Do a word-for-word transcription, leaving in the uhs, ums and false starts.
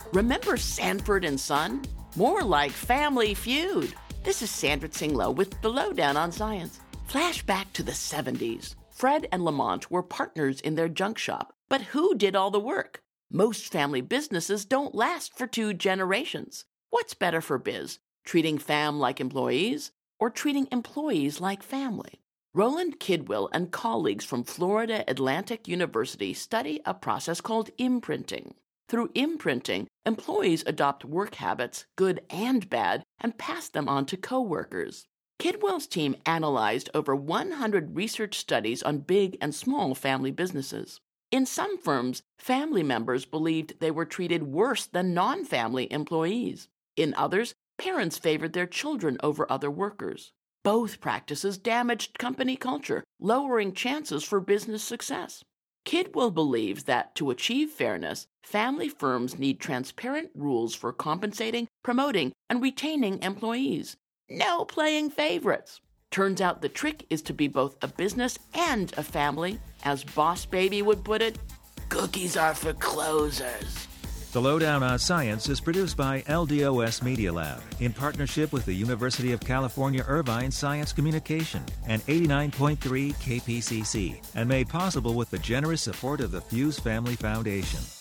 Remember Sanford and Son? More like Family Feud. This is Sandra Tsinglow with the Lowdown on Science. Flashback to the seventies. Fred and Lamont were partners in their junk shop, but who did all the work? Most family businesses don't last for two generations. What's better for biz, treating fam like employees or treating employees like family? Roland Kidwell and colleagues from Florida Atlantic University study a process called imprinting. Through imprinting, employees adopt work habits, good and bad, and pass them on to coworkers. Kidwell's team analyzed over one hundred research studies on big and small family businesses. In some firms, family members believed they were treated worse than non-family employees. In others, parents favored their children over other workers. Both practices damaged company culture, lowering chances for business success. Kidwell believes that to achieve fairness, family firms need transparent rules for compensating, promoting, and retaining employees. No playing favorites. Turns out the trick is to be both a business and a family. As Boss Baby would put it, cookies are for closers. The Lowdown on Science is produced by L D O S Media Lab in partnership with the University of California Irvine Science Communication and eighty-nine point three K P C C and made possible with the generous support of the Fuse Family Foundation.